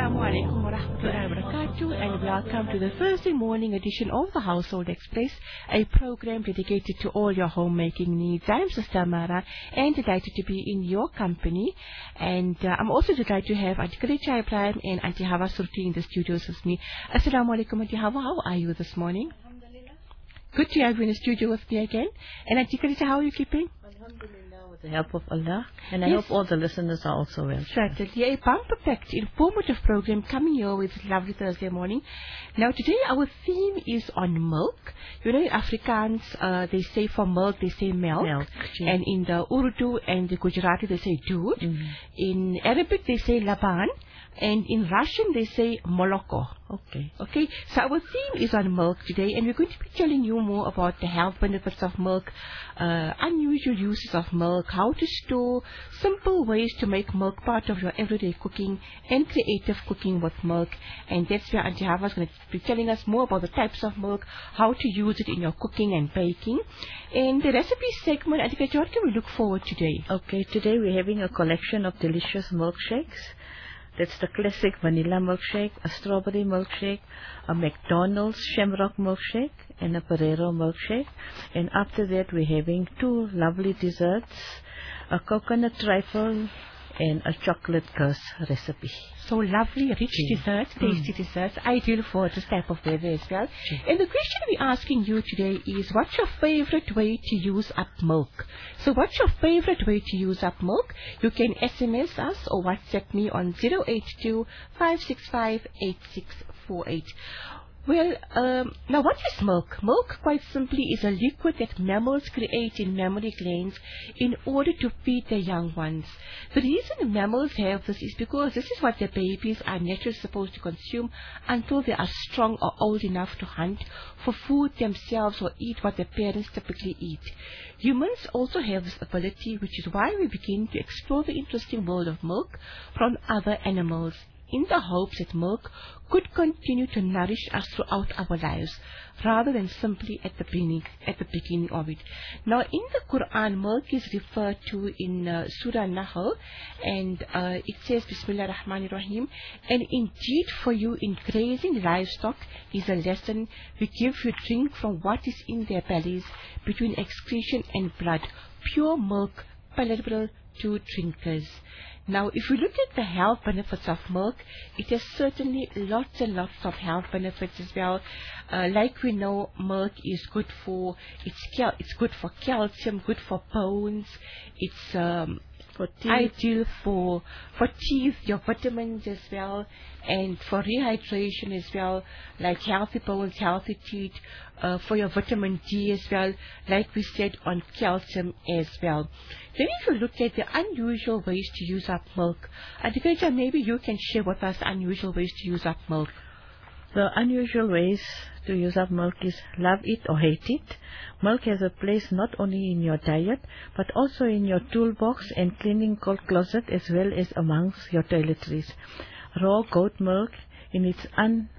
Assalamu alaikum wa rahmatullahi wa barakatuh, and welcome to the Thursday morning edition of the Household Express, a program dedicated to all your homemaking needs. I'm Sister Amara and delighted to be in your company, and I'm also delighted to have Auntie Khadija Ibrahim and Auntie Hawa Surti in the studios with me. Assalamu alaikum, Auntie Hawa, how are you this morning? Alhamdulillah. Good to have you in the studio with me again. And Auntie Khadija, how are you keeping? Alhamdulillah, with the help of Allah. And I Yes. hope all the listeners are also well. Certainly, a bumper-packed, informative program coming here with lovely Thursday morning. Now, today our theme is on milk. You know, in Afrikaans, they say for milk, they say milk. Milk, yeah. And in the Urdu and the Gujarati, they say dood. Mhm. In Arabic, they say laban. And in Russian, they say moloko. Okay. Okay, so our theme is on milk today, and we're going to be telling you more about the health benefits of milk, unusual uses of milk, how to store, simple ways to make milk part of your everyday cooking, and creative cooking with milk. And that's where Auntie Hawa is going to be telling us more about the types of milk, how to use it in your cooking and baking. And the recipe segment, Auntie Khadija, what can we look forward today? Okay, today we're having a collection of delicious milkshakes. That's the classic vanilla milkshake, a strawberry milkshake, a McDonald's Shamrock milkshake, and a Ferrero milkshake. And after that, we're having two lovely desserts, a coconut trifle and a chocolate curse recipe. So lovely, rich desserts, tasty desserts, ideal for this type of weather as well. And the question we're asking you today is, what's your favorite way to use up milk? So what's your favorite way to use up milk? You can SMS us or WhatsApp me on 082 565 8648. Well, now what is milk? Milk, quite simply, is a liquid that mammals create in mammary glands in order to feed their young ones. The reason mammals have this is because this is what their babies are naturally supposed to consume until they are strong or old enough to hunt for food themselves or eat what their parents typically eat. Humans also have this ability, which is why we begin to explore the interesting world of milk from other animals, in the hopes that milk could continue to nourish us throughout our lives, rather than simply at the beginning of it. Now, in the Quran, milk is referred to in Surah Nahl, and it says, Bismillah ar-Rahman ar-Rahim, and indeed for you in grazing livestock is a lesson. We give you drink from what is in their bellies, between excretion and blood, pure milk, palatable to drinkers. Now, if we look at the health benefits of milk, it has certainly lots and lots of health benefits as well. Like we know, milk is good for it's good for calcium, good for bones. It's For teeth. ideal for teeth, your vitamins as well, and for rehydration as well, like healthy bones, healthy teeth, for your vitamin D as well, like we said, on calcium as well. Then if you look at the unusual ways to use up milk, Auntie Khadija, maybe you can share with us unusual ways to use up milk. The unusual ways to use up milk is love it or hate it. Milk has a place not only in your diet, but also in your toolbox and cleaning closet, as well as amongst your toiletries. Raw goat milk, in its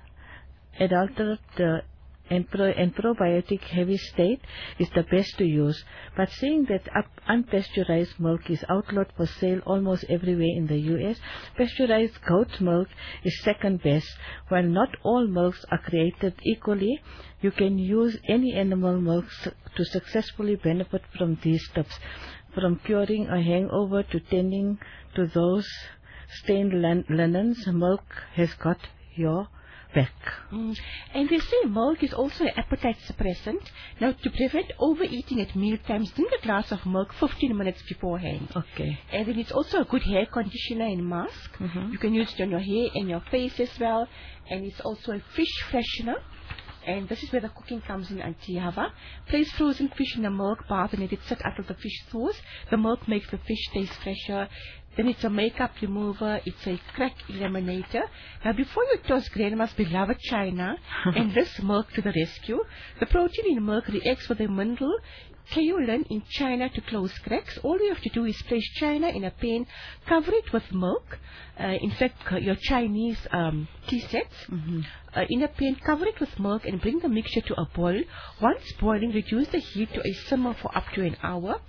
unadulterated and probiotic heavy state, is the best to use. But seeing that unpasteurized milk is outlawed for sale almost everywhere in the US, pasteurized goat milk is second best. While not all milks are created equally, you can use any animal milk to successfully benefit from these tips. From curing a hangover to tending to those stained linens, milk has got your back. And they say milk is also an appetite suppressant. Now, to prevent overeating at meal times, drink a glass of milk 15 minutes beforehand. Okay. And then it's also a good hair conditioner and mask. You can use it on your hair and your face as well. And it's also a fish freshener. And this is where the cooking comes in, Auntie Hawa. Place frozen fish in a milk bath and let it sit until the fish thaws. The milk makes the fish taste fresher. Then it's a makeup remover. It's a crack eliminator. Now, before you toss Grandma's beloved china and this milk to the rescue, the protein in milk reacts with the mineral kaolin in china to close cracks. All you have to do is place china in a pan, cover it with milk. In fact, your Chinese tea sets. In a pan, cover it with milk and bring the mixture to a boil. Once boiling, reduce the heat to a simmer for up to an hour.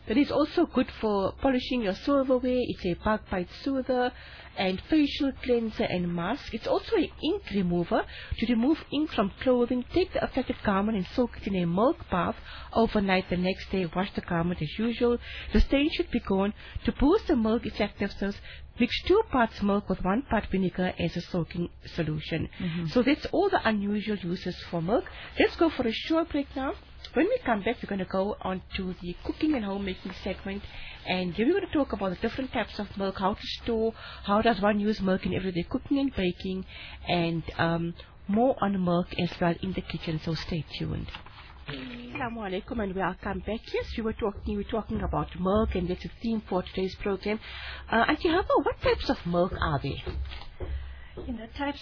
That is also good for polishing your silverware. It's a bug bite soother and facial cleanser and mask. It's also an ink remover to remove ink from clothing. Take the affected garment and soak it in a milk bath overnight. The next day, wash the garment as usual. The stain should be gone. To boost the milk effectiveness, mix 2 parts milk with 1 part vinegar as a soaking solution. So that's all the unusual uses for milk. Let's go for a short break now. When we come back, we're going to go on to the cooking and homemaking segment, and here we're going to talk about the different types of milk, how to store, how does one use milk in everyday cooking and baking, and more on milk as well in the kitchen, so stay tuned. Assalamu alaikum and welcome back. Yes, we were talking about milk, and that's the theme for today's program. Auntie Hava, what types of milk are there? In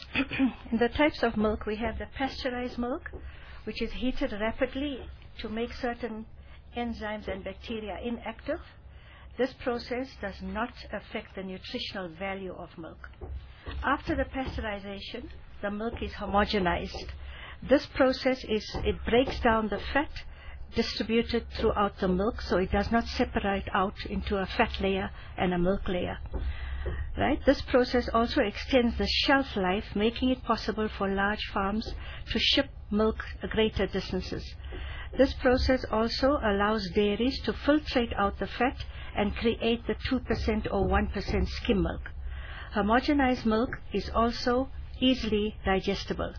the types of milk, we have the pasteurized milk, which is heated rapidly to make certain enzymes and bacteria inactive. This process does not affect the nutritional value of milk. After the pasteurization, the milk is homogenized. This process breaks down the fat distributed throughout the milk, so it does not separate out into a fat layer and a milk layer. Right? This process also extends the shelf life, making it possible for large farms to ship milk greater distances. This process also allows dairies to filtrate out the fat and create the 2% or 1% skim milk. Homogenized milk is also easily digestible.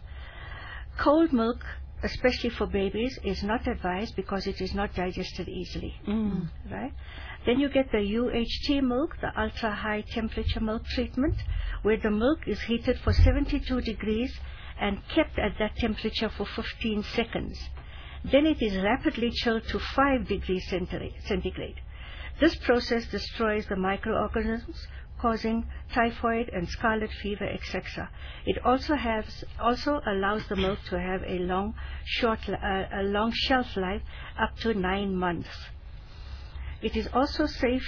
Cold milk, especially for babies, is not advised because it is not digested easily. Right? Then you get the UHT milk, the ultra high temperature milk treatment, where the milk is heated for 72 degrees and kept at that temperature for 15 seconds. Then it is rapidly chilled to 5 degrees centigrade. This process destroys the microorganisms, causing typhoid and scarlet fever, etc. It also allows the milk to have a long shelf life up to 9 months. It is also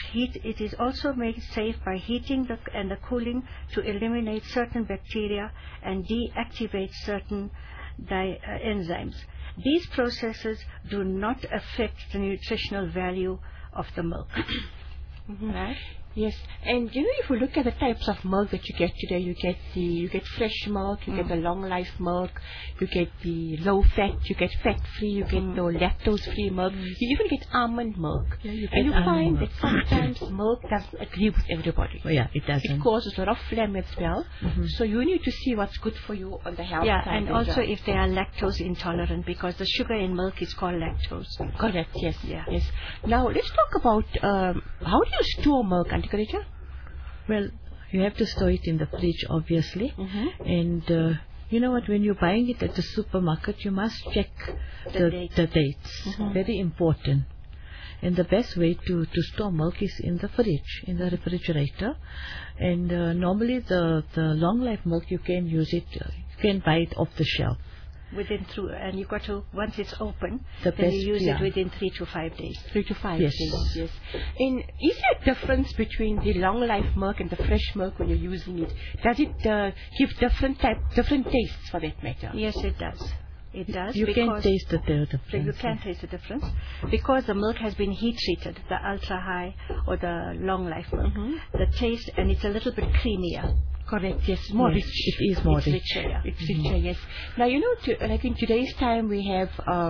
made safe by heating and the cooling to eliminate certain bacteria and deactivate certain enzymes. These processes do not affect the nutritional value of the milk. Right? Yes, and if you look at the types of milk that you get today, you get fresh milk, you get the long life milk, you get the low fat, you get fat free, you get no lactose free milk, you even get almond milk. And you find that sometimes milk doesn't agree with everybody. It doesn't. It causes a lot of phlegm as well. So you need to see what's good for you on the health side. And also if they are lactose intolerant, because the sugar in milk is called lactose. Correct. Yes. Yes. Now let's talk about how do you store milk, Auntie Khadija? Well, you have to store it in the fridge, obviously. And you know what, when you're buying it at the supermarket, you must check the dates. Very important. And the best way to store milk is in the fridge, in the refrigerator. And normally the long life milk, you can use it, you can buy it off the shelf. And you got to, once it's open, then you use it within 3 to 5 days. 3 to 5 days, yes. And is there a difference between the long life milk and the fresh milk when you're using it? Does it give different tastes for that matter? Yes, it does. It does. You can taste the difference. You can taste the difference because the milk has been heat treated, the ultra high or the long life milk. The taste, and it's a little bit creamier. Correct, yes, more rich. It is more rich. Richer, yeah. It's richer, yes. Now, like in today's time, we have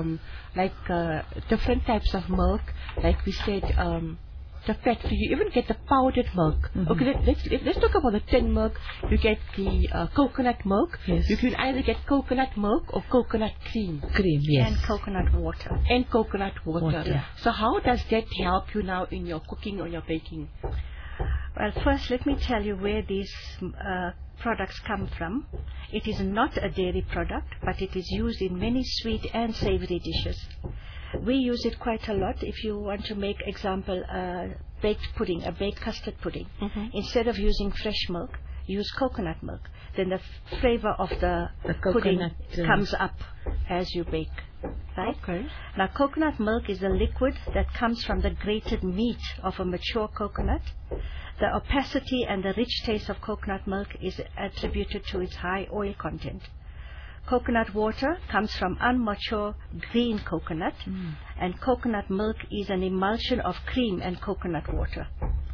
different types of milk. Like we said, the fat free. You even get the powdered milk. Okay, let's talk about the tin milk. You get the coconut milk. Yes. You can either get coconut milk or coconut cream. Yes. And coconut water. And coconut water. Yeah. So how does that help you now in your cooking or your baking? Well, first let me tell you where these products come from. It is not a dairy product, but it is used in many sweet and savory dishes. We use it quite a lot. If you want to make, example, a baked pudding, a baked custard pudding, instead of using fresh milk, use coconut milk. Then the flavor of the pudding comes up as you bake. Right? Okay. Now, coconut milk is a liquid that comes from the grated meat of a mature coconut. The opacity and the rich taste of coconut milk is attributed to its high oil content. Coconut water comes from unmature green coconut, and coconut milk is an emulsion of cream and coconut water.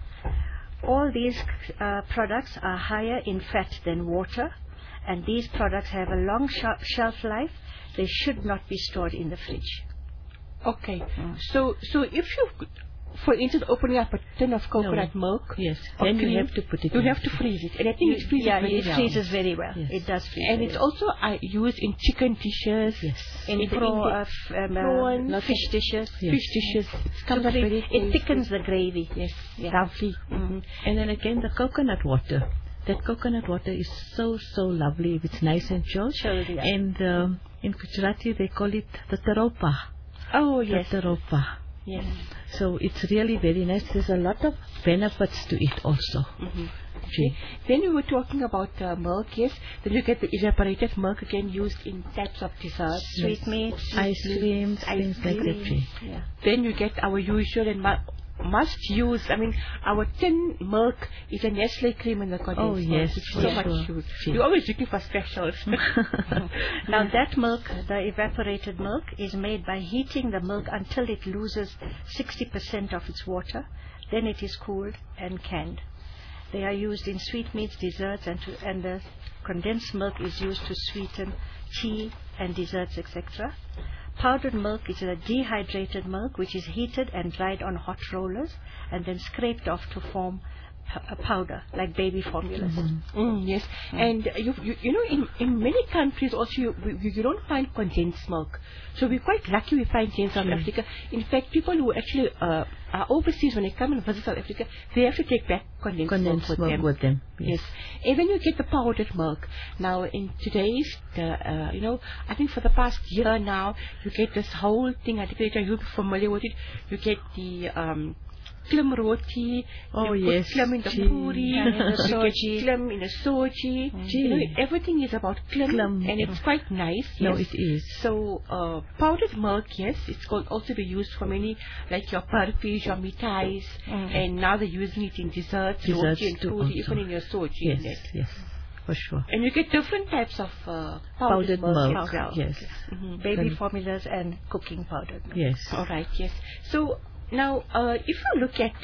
All these products are higher in fat than water, and these products have a long shelf life. They should not be stored in the fridge. Okay. So if you, for instance, opening up a tin of coconut milk, Yes, or then cream, you have to put it you in. have to freeze it, and I think it freezes very it well. freezes very well. Yes. It does freeze. And very it's well. also used in chicken dishes, in prawn, fish dishes. Yes. fish dishes. It comes So out very it tasty. thickens the gravy. Yes, Yeah. lovely. And then again, the coconut water. That coconut water is so lovely if it's nice and chilled. Chilled, yeah. And in Gujarati they call it the taropa. Oh yes, The taropa. yes. So it's really very nice. There's a lot of benefits to it also. Okay. Then we were talking about milk, yes. Then you get the evaporated milk again used in types of desserts. Sweetmeats. Ice creams, things like that. Jay. Yeah. Then you get our usual and must use, I mean, our tin milk is a Nestle cream in the condensed Oh, milk. yes, It's for so much sure. used. Yes. You're always looking for specials. Now that milk, the evaporated milk, is made by heating the milk until it loses 60% of its water. Then it is cooled and canned. They are used in sweetmeats, desserts, and the condensed milk is used to sweeten tea and desserts, etc. Powdered milk is a dehydrated milk which is heated and dried on hot rollers and then scraped off to form a powder, like baby formulas. Yes, and you know, in many countries also you don't find condensed milk. So we're quite lucky we find here in South Africa. In fact, people who actually are overseas, when they come and visit South Africa, they have to take back condensed milk with them. Yes. And then you get the powdered milk. Now in today's, you know, I think for the past year now, you get this whole thing. I think you're familiar with it. You get the klim roti, Oh, you yes. put klim in the Gee. puri, And in the you get soji. klim in the soji. You know, everything is about klim, and it's quite nice. No, yes. it is. So, powdered milk, yes, it's going also be used for many, like your parfis, your mitais, and now they're using it in desserts, Desserts roti and too puri, also. even in your soji. Yes, in it. yes, for sure. And you get different types of Powdered milk, as well. yes. Baby formulas and cooking powdered milk. Yes. All right, yes. So now, if you look at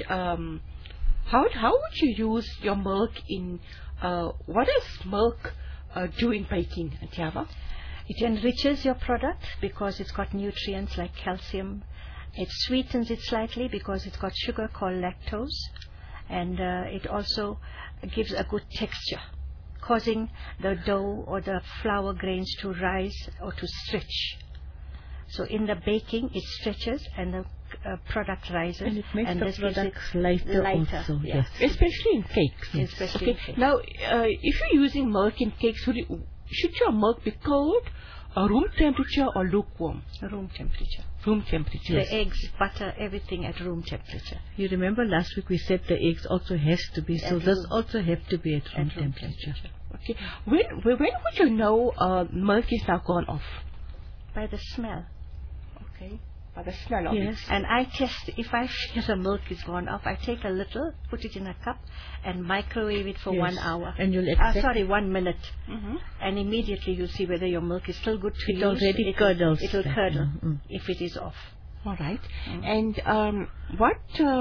how would you use your milk in what does milk do in baking, Tiava? It enriches your product because it's got nutrients like calcium. It sweetens it slightly because it's got sugar called lactose, and it also gives a good texture, causing the dough or the flour grains to rise or to stretch. So in the baking, it stretches and the product rises. And it makes the this gives product it lighter also, yeah. yes. Especially in cakes. Especially in Okay. cakes. Now, if you're using milk in cakes, should your milk be cold, room temperature, or lukewarm? Room temperature. Room temperature. The eggs, butter, everything at room temperature. You remember last week we said the eggs also has to be, so At this room- also have to be at room at room temperature. Okay. When would you know milk is now gone off? By the smell. Okay. By the smell of Yes. it. And I test, if I feel the milk is gone off, I take a little, put it in a cup, and microwave it for Yes. 1 hour. And you'll exact- 1 minute. Mm-hmm. And immediately you'll see whether your milk is still good to It use. already curdles. It will curdle Mm-hmm. if it is off. All right. And what?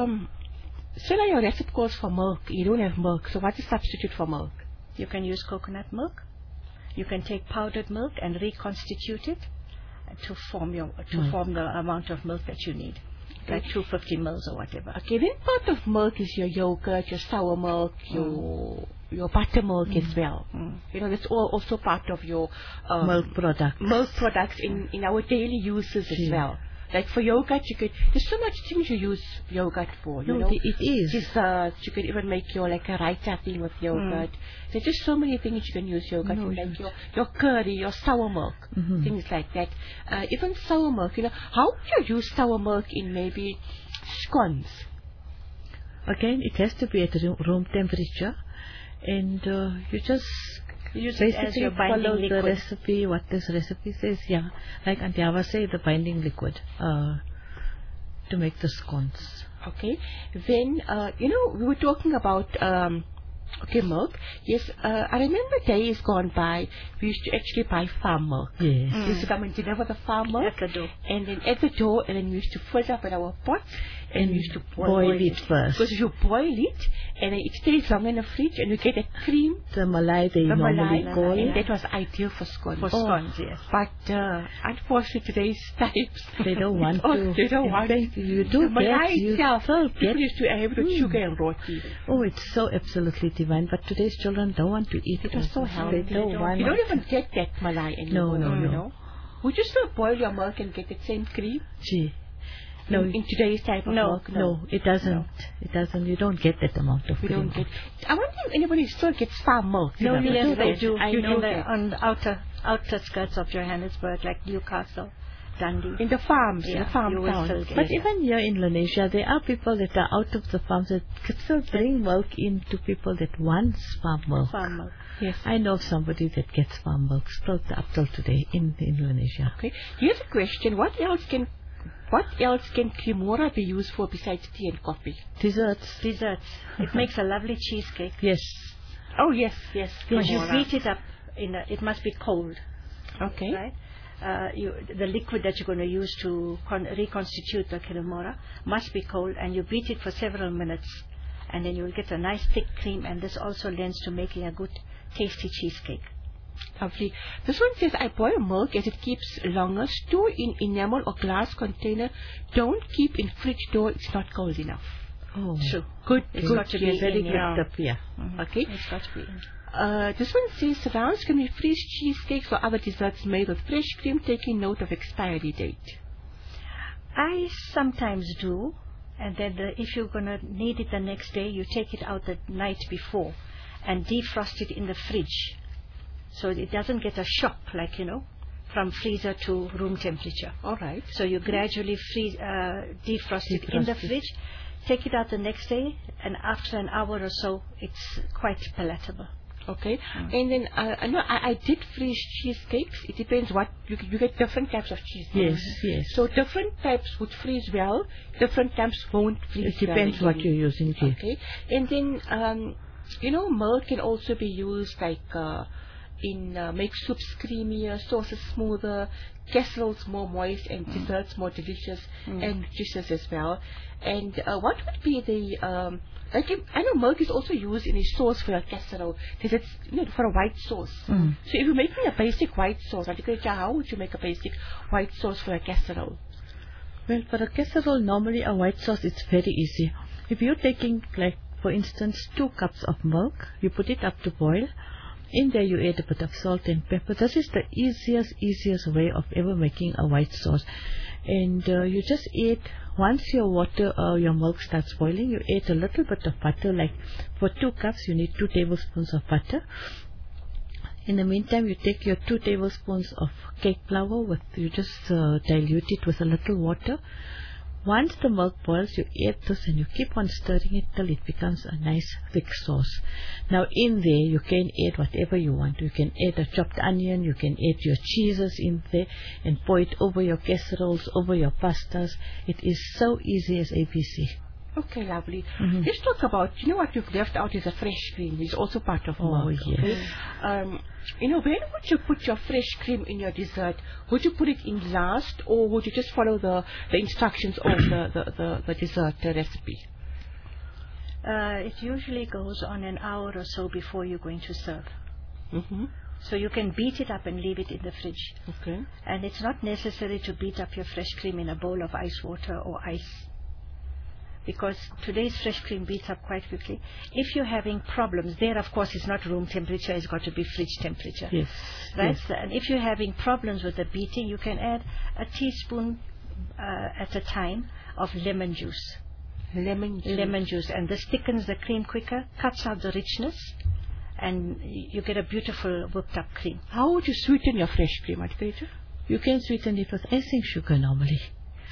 Still are your recipe calls for milk? You don't have milk, so what's a substitute for milk? You can use coconut milk. You can take powdered milk and reconstitute it to form the amount of milk that you need, like 250 mils or whatever. Okay, then part of milk is your yogurt, your sour milk, your buttermilk as well. You know, that's all also part of your Milk product. milk products in our daily uses as well. Like for yogurt, there's so much things you use yogurt for. You know, it is. desserts. You can even make your like a raita thing with yogurt. There's just so many things you can use yogurt for, like your curry, your sour milk, things like that. Even sour milk. You know, how would you use sour milk in maybe scones? Again, it has to be at room temperature, and you just Use it as basically your binding follow the liquid. recipe, what this recipe says. Yeah, like Antiava say, the binding liquid to make the scones. Okay. Then, you know, we were talking about Okay, milk. Yes, I remember days gone by, we used to actually buy farm milk. Yes. We used to come and deliver the farm milk. At the door. And then at the door, and then we used to fill it up in our pots, and we used to Boil it first. Because you boil it, and then it stays long in the fridge, and you get a cream. The malai they normally call And it. that was ideal for scones. For scones, yes. But unfortunately, today's types, They don't want to. They don't want In fact, you do the malai get, you itself. still People get. used to have it with sugar and roti. Oh, it's so absolutely divine. But today's children don't want to eat it. It was so healthy. They don't want. You don't even get that malai anymore. No. You know? Would you still boil your milk and get the same cream? Gee. No, In today's type of milk? no, it doesn't. No. It doesn't. You don't get that amount of We cream. don't get. I wonder if anybody still gets farm milk. No, you Yes, do they that. do. I You know know, that. on the outer skirts of Johannesburg, like Newcastle, Dundee. In the farms, in Yeah, the farm you will towns. still get But it. even here in Indonesia, there are people that are out of the farms that could still bring milk in to people that want farm milk. Farm milk. Yes. I know somebody that gets farm milk still up till today in Indonesia. Okay. Here's a question. What else can Cremora be used for besides tea and coffee? Desserts. Desserts. It makes a lovely cheesecake. Yes. Oh, yes. Because you Cremora. beat it up it must be cold, Okay. right? The liquid that you're going to use to reconstitute the cremora must be cold, and you beat it for several minutes, and then you'll get a nice thick cream, and this also lends to making a good, tasty cheesecake. Lovely. This one says, I boil milk as it keeps longer. Store in enamel or glass container. Don't keep in fridge door. It's not cold enough. Oh. True. Good. It's good. got to be Very in, good yeah. tip, yeah. Okay. It's got to be in. This one says, rounds can be fresh cheesecakes or other desserts made with fresh cream, taking note of expiry date. I sometimes do, and then if you're going to need it the next day, you take it out the night before and defrost it in the fridge, so it doesn't get a shock, like, from freezer to room temperature. All right. So you gradually defrost it in the fridge, take it out the next day, and after an hour or so, it's quite palatable. Okay. And then, I did freeze cheesecakes. It depends what, you get different types of cheesecakes. Yes. So different types would freeze well, different types won't freeze It depends well. what you're using, G. Okay. And then, milk can also be used like, make soups creamier, sauces smoother, casseroles more moist, and desserts more delicious and nutritious as well. And what would be the I know milk is also used in a sauce for a casserole. Because it's for a white sauce. So if you're making a basic white sauce, how would you make a basic white sauce for a casserole? Well, for a casserole, normally a white sauce is very easy. If you're taking, like, for instance, 2 cups of milk, you put it up to boil. In there you add a bit of salt and pepper. This is the easiest way of ever making a white sauce. And you just add, once your milk starts boiling, you add a little bit of butter. Like for 2 cups, you need 2 tablespoons of butter. In the meantime, you take your 2 tablespoons of cake flour, you just dilute it with a little water. Once the milk boils, you add this and you keep on stirring it till it becomes a nice thick sauce. Now in there, you can add whatever you want. You can add a chopped onion, you can add your cheeses in there and pour it over your casseroles, over your pastas. It is so easy as ABC. Okay, lovely. Let's talk about, what you've left out is a fresh cream. It's also part of milk. Oh, yes. Okay? When would you put your fresh cream in your dessert? Would you put it in last, or would you just follow the instructions of the dessert recipe? It usually goes on an hour or so before you're going to serve. So you can beat it up and leave it in the fridge. Okay. And it's not necessary to beat up your fresh cream in a bowl of ice water or ice, because today's fresh cream beats up quite quickly. If you're having problems, there of course it's not room temperature, it's got to be fridge temperature. Yes. Right? Yes. And if you're having problems with the beating, you can add a teaspoon at a time of lemon juice. Lemon juice. And this thickens the cream quicker, cuts out the richness, and you get a beautiful whipped up cream. How would you sweeten your fresh cream, Adhikaja? You can sweeten it with icing sugar normally.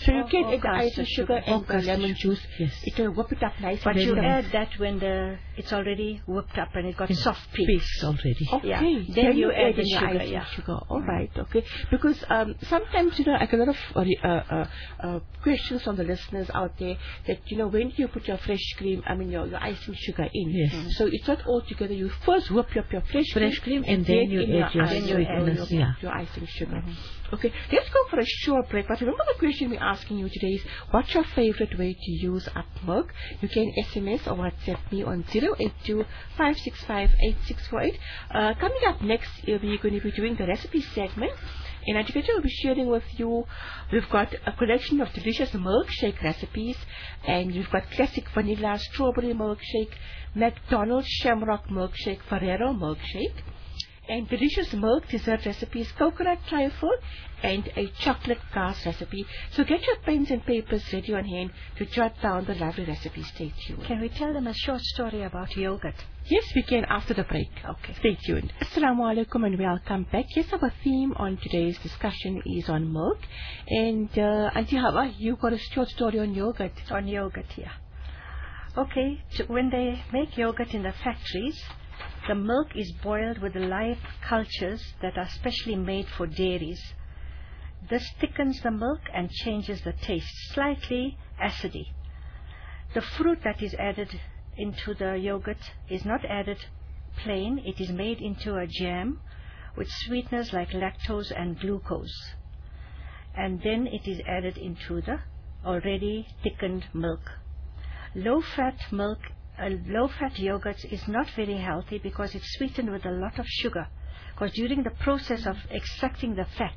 So you can add the caster icing sugar and the caster lemon juice. Yes. It will whip it up nice. But and you tender. add that when it's already whipped up and it got soft peaks. Peaks already. Okay. Yeah. Then you add the in your sugar, icing yeah. sugar. All right. Okay. Because sometimes I get a lot of questions from the listeners out there that when do you put your fresh cream? I mean your icing sugar in. Yes. So it's not all together. You first whip up your fresh cream and then you add your sweetness. Yeah. Your icing sugar. Okay, let's go for a short break. But remember the question we're asking you today is, what's your favorite way to use up milk? You can SMS or WhatsApp me on 082-565-8648. Coming up next, we're going to be doing the recipe segment. And Educator will be sharing with you, we've got a collection of delicious milkshake recipes, and we've got classic vanilla strawberry milkshake, McDonald's Shamrock milkshake, Ferrero milkshake, and delicious milk dessert recipes, coconut trifle, and a chocolate gas recipe. So get your pens and papers ready on hand to jot down the lovely recipes. Stay tuned. Can we tell them a short story about yogurt? Yes, we can after the break. Okay. Stay tuned. Assalamu alaikum and welcome back. Yes, our theme on today's discussion is on milk. And Auntie Hawa, you got a short story on yogurt. On yogurt, yeah. Okay, so when they make yogurt in the factories, the milk is boiled with live cultures that are specially made for dairies. This thickens the milk and changes the taste, slightly acidy. The fruit that is added into the yogurt is not added plain. It is made into a jam with sweeteners like lactose and glucose. And then it is added into the already thickened milk. Low-fat yogurt is not very healthy because it's sweetened with a lot of sugar. Because during the process of extracting the fat,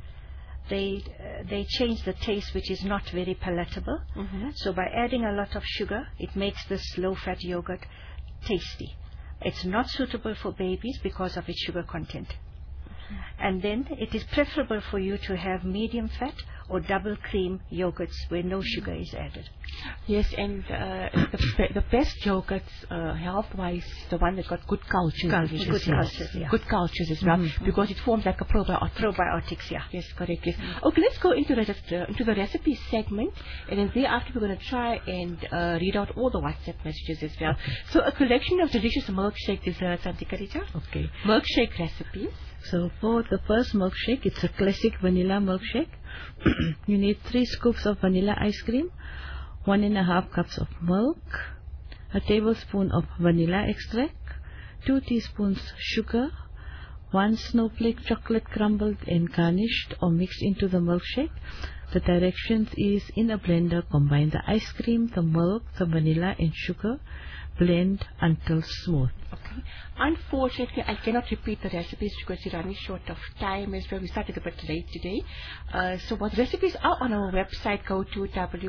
they change the taste, which is not very palatable. So by adding a lot of sugar, it makes this low-fat yogurt tasty. It's not suitable for babies because of its sugar content. And then it is preferable for you to have medium fat or double cream yogurts where no sugar is added. Yes, and the best yogurts, health-wise, the one that got good cultures. Good cultures as well, because it forms like a probiotic. Probiotics, yeah. Yes, correct. Yes. Okay, let's go into the recipe segment, and then thereafter we're going to try and read out all the WhatsApp messages as well. So a collection of delicious milkshake desserts, Auntie Karita. Okay. Milkshake recipes. So for the first milkshake, it's a classic vanilla milkshake. You need 3 scoops of vanilla ice cream, 1.5 cups of milk, a tablespoon of vanilla extract, 2 teaspoons sugar, 1 snowflake chocolate crumbled and garnished or mixed into the milkshake. The directions is in a blender, combine the ice cream, the milk, the vanilla and sugar, blend until smooth. Okay. Unfortunately, I cannot repeat the recipes because we're running short of time as well. We started a bit late today. So what recipes are on our website, go to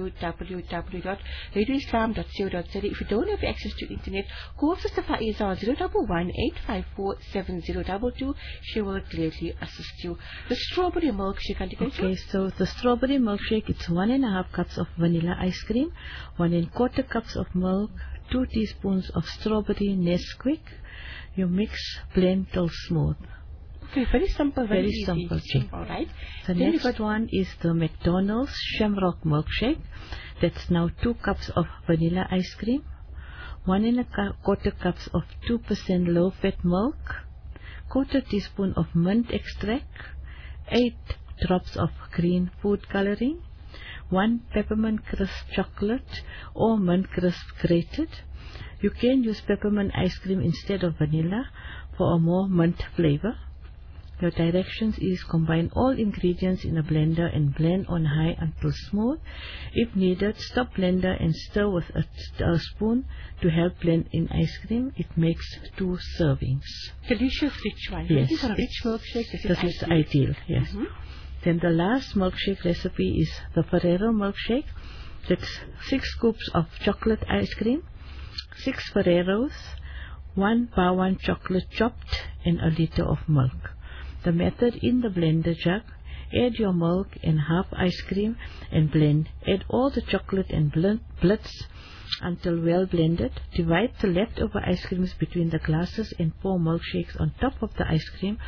www.radioislam.co.za. If you don't have access to internet, call Sister Faiza on 011-854-7022. She will gladly assist you. The strawberry milkshake, okay, so the strawberry milkshake, it's 1.5 cups of vanilla ice cream, 1.25 cups of milk, 2 teaspoons of strawberry Nesquik. You mix, blend till smooth. Okay, very simple, very easy. Simple. All right. The next one is the McDonald's Shamrock milkshake. That's now 2 cups of vanilla ice cream, 1.25 cups of 2% low-fat milk, 1/4 teaspoon of mint extract, 8 drops of green food coloring, 1 peppermint crisp chocolate or mint crisp grated. You can use peppermint ice cream instead of vanilla for a more mint flavor. Your directions is combine all ingredients in a blender and blend on high until smooth. If needed, stop blender and stir with a spoon to help blend in ice cream. It makes 2 servings. Delicious rich one. Yes. These are a rich milkshake. This is ideal. Yes. Then the last milkshake recipe is the Ferrero milkshake. That's 6 scoops of chocolate ice cream, 6 Ferreros, 1 Bawan chocolate chopped, and a liter of milk. The method: in the blender jug, add your milk and half ice cream and blend. Add all the chocolate and blitz until well blended. Divide the leftover ice creams between the glasses and pour milkshakes on top of the ice cream.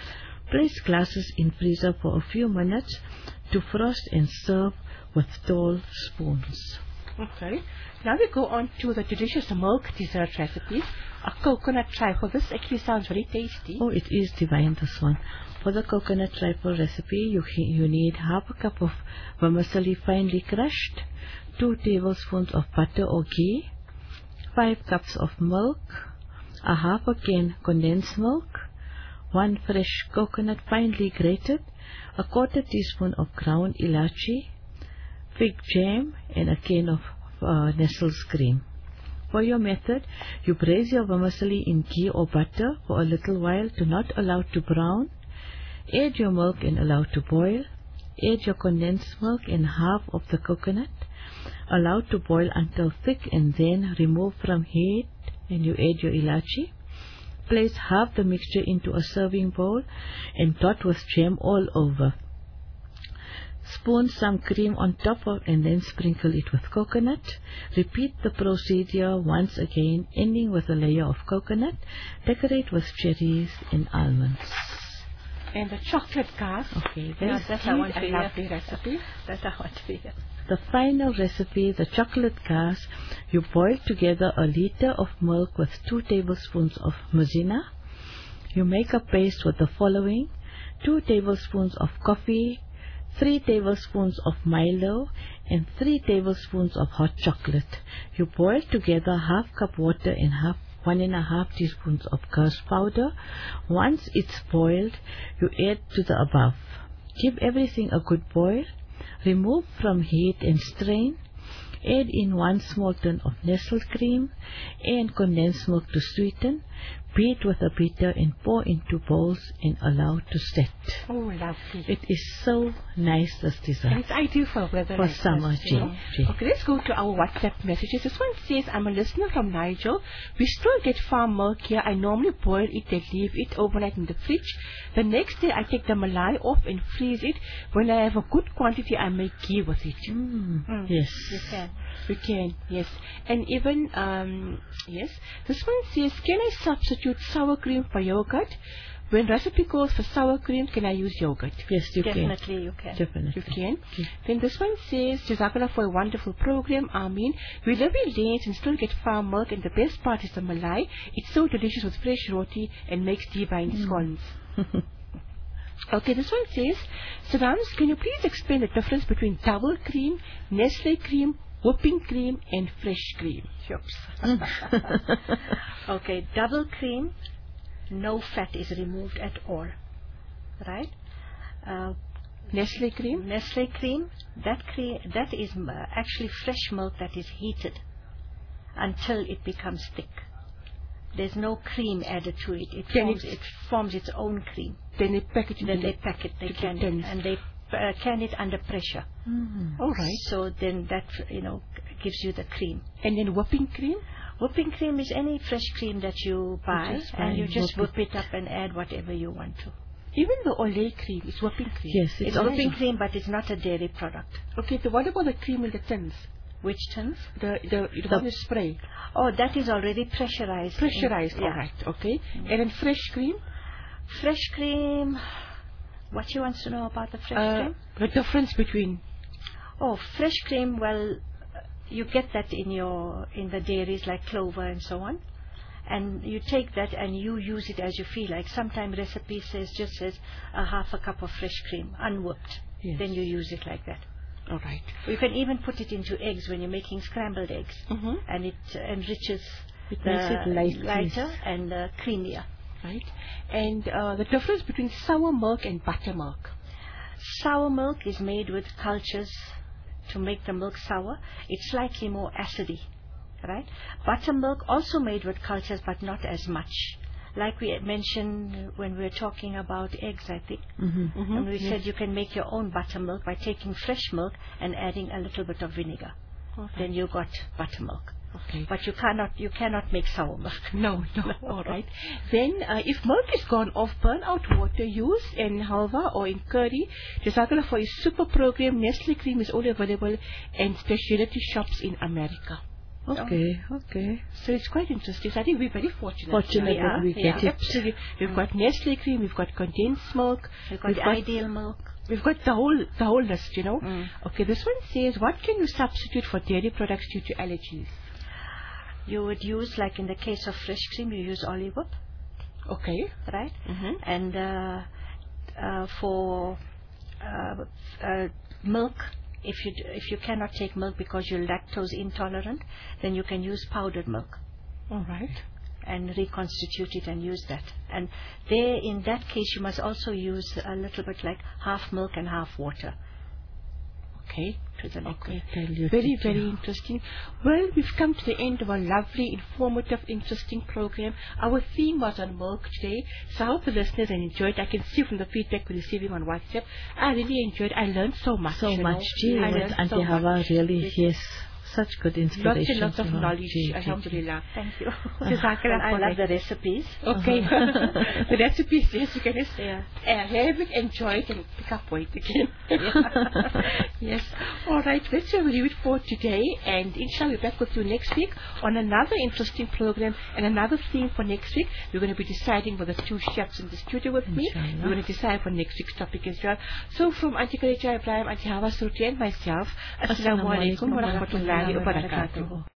Place glasses in freezer for a few minutes to frost and serve with tall spoons. Okay. Now we go on to the delicious milk dessert recipes. A coconut trifle. This actually sounds very tasty. Oh, it is divine, this one. For the coconut trifle recipe, you need half a cup of vermicelli finely crushed, 2 tablespoons of butter or ghee, 5 cups of milk, a half a can condensed milk, 1 fresh coconut finely grated, a quarter teaspoon of ground ilachi, fig jam, and a can of Nestle's cream. For your method, you braise your vermicelli in ghee or butter for a little while to not allow to brown. Add your milk and allow to boil. Add your condensed milk and half of the coconut. Allow to boil until thick and then remove from heat, and you add your ilachi. Place half the mixture into a serving bowl and dot with jam all over. Spoon some cream on top of and then sprinkle it with coconut. Repeat the procedure once again, ending with a layer of coconut. Decorate with cherries and almonds. And the chocolate gas. Okay, That's I want to hear. lovely recipe. That I want to hear. The final recipe, the chocolate gas. You boil together a liter of milk with 2 tablespoons of maizena. You make a paste with the following: 2 tablespoons of coffee, 3 tablespoons of Milo, and 3 tablespoons of hot chocolate. You boil together half cup water and 1.5 teaspoons of gas powder. Once it's boiled, you add to the above. Give everything a good boil. Remove from heat and strain. Add in 1 small tin of Nestle cream and condensed milk to sweeten. Beat with a beater and pour into bowls and allow to set. Oh, lovely. It is so nice, this dessert. And it's ideal for weather For like summer, this, you know. Jay. Okay, let's go to our WhatsApp messages. This one says, I'm a listener from Nigel. We still get farm milk here. I normally boil it and leave it overnight in the fridge. The next day I take the malai off and freeze it. When I have a good quantity, I make ghee with it. Yes. You can. We can, yes. And even, yes, this one says, can I substitute sour cream for yogurt? When recipe calls for sour cream, can I use yogurt? Yes, you Definitely you can. can. Definitely. You can. Then this one says, Jazakallah for a wonderful program. Amin. We live in lanes and still get farm milk, and the best part is the malai. It's so delicious with fresh roti and makes divine scones. Okay, this one says, Sadams, can you please explain the difference between double cream, Nestle cream, whipping cream, and fresh cream? Okay, double cream, no fat is removed at all, right? Nestle cream? Nestle cream, that is actually fresh milk that is heated until it becomes thick. There's no cream added to it. It forms its own cream. Then they pack it. Then they pack it. They can it, and they can it under pressure. All right. So then that gives you the cream. And then whipping cream? Whipping cream is any fresh cream that you buy, and you just whip it up and add whatever you want to. Even the Olay cream is whipping cream. Yes, it's whipping cream, but it's not a dairy product. Okay, so what about the cream in the tins? Which tins? The one you spray. Oh, that is already pressurized. Pressurized, all right, okay. And then fresh cream? Fresh cream. What you want to know about the fresh cream? The difference between. Oh, fresh cream. Well, you get that in the dairies like Clover and so on, and you take that and you use it as you feel like. Sometimes recipe just says a half a cup of fresh cream, unwhipped. Yes. Then you use it like that. All right. You can even put it into eggs when you're making scrambled eggs, and it enriches. It makes it lighter and creamier. Right. And the difference between sour milk and buttermilk. Sour milk is made with cultures to make the milk sour. It's slightly more acidy, right? Buttermilk also made with cultures, but not as much. Like we had mentioned when we were talking about eggs, I think. And we said you can make your own buttermilk by taking fresh milk and adding a little bit of vinegar. Okay. Then you got buttermilk. Okay. But you cannot make sour milk. No. All right. Then, if milk is gone off, burn out water used in halwa or in curry. Jazakallah for a super program. Nestle cream is only available in specialty shops in America. Okay, okay. So it's quite interesting. So I think we're very fortunate. Fortunate that we get it. Absolutely. We've got Nestle cream, we've got condensed milk, We've got ideal milk. we've got the whole list, Okay, this one says, what can you substitute for dairy products due to allergies? You would use, like in the case of fresh cream, you use olive oil, Okay. right? Mm-hmm. And for milk, if you cannot take milk because you're lactose intolerant, then you can use powdered milk All right. and reconstitute it and use that. And there, in that case, you must also use a little bit like half milk and half water Okay. to the liquid. Diluted, Very, very yeah. interesting. Well, we've come to the end of a lovely, informative, interesting program. Our theme was on milk today, so I hope the listeners enjoyed. I can see from the feedback we're receiving on WhatsApp. I really enjoyed. I learned so much. So you much, know. gee. I learned Auntie so Hawa much. really, yes, such good Lots inspiration. and lots of knowledge. Gee. Alhamdulillah. Thank you. Jazakallah I for love that. the recipes. Okay. The recipes, yes, you can just Yeah. have it, enjoy it, and pick up weight again. Yes. All right, let's leave it for today, and inshallah we'll be back with you next week on another interesting program and another theme for next week. We're going to be deciding with the two chefs in the studio with me. Inshallah. We're going to decide for next week's topic as well. So from Auntie Khadija Ibrahim, Auntie Hawa Surti, and myself, Assalamu alaikum wa rahmatullahi wa barakatuh.